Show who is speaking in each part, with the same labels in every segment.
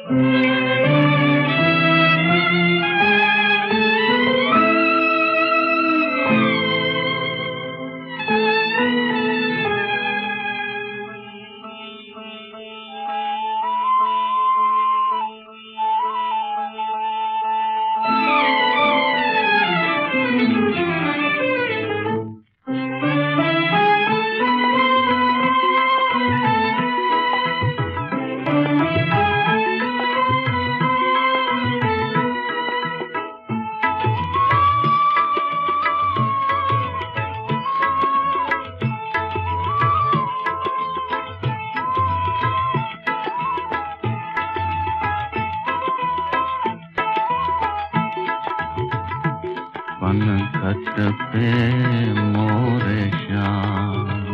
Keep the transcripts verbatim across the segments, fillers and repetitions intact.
Speaker 1: पनघट पे मोरे श्याम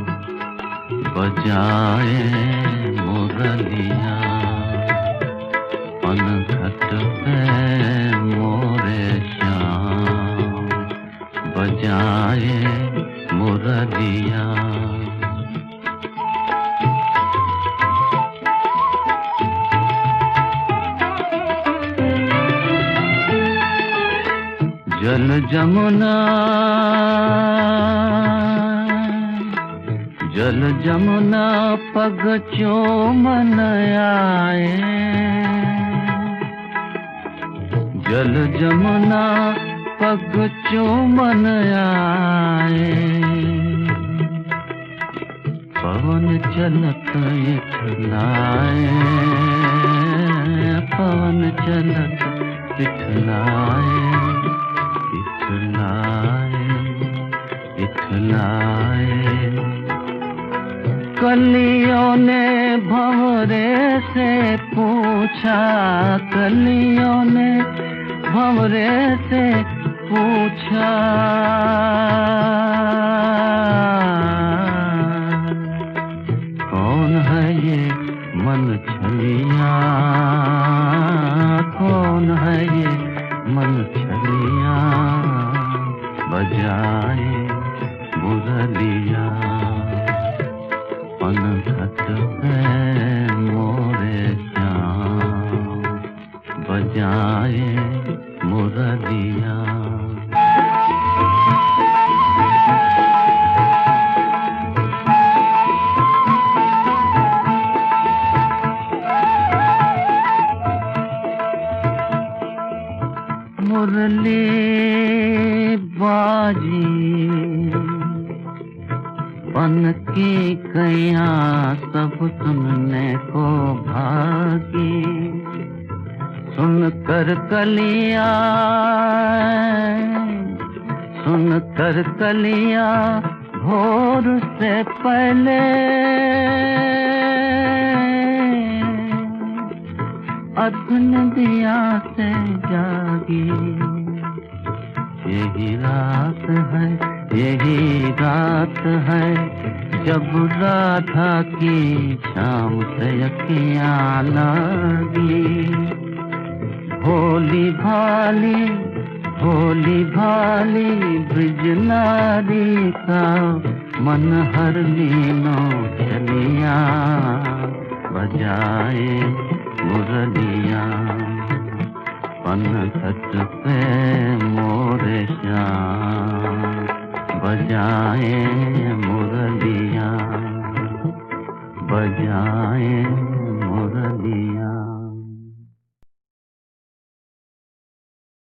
Speaker 1: बजाए मुरलिया। पनघट पे मोरे श्याम बजाए मुरलिया। जल जमुना जल जमुना पग चूमन आए। जल जमुना पग चूमन आए। पवन चलत इठलाए। पवन चलत इठलाए। इठलाए इठलाए। कलियों ने भंवरे से पूछा। कलियों ने भंवरे से पूछा। कौन है ये मन छलिया। कौन है ये मन छलिया बजाए मुरलिया। पनघट पे मोरे श्याम बजाए मुरलिया। मुरली बाजी पन की कैया सब सुनने को भागी। सुनकर कलिया सुनकर कलिया भोर से पहले अधन दिया से जागी। यही रात है यही रात है जब राधा की शाम से अखियाँ लागी। भोली भाली भोली भाली ब्रिज नारी का मन हर लीनो चलिया बजाए मुरलिया। पनघट पे मोरे श्याम बजाए मुरलिया बजाए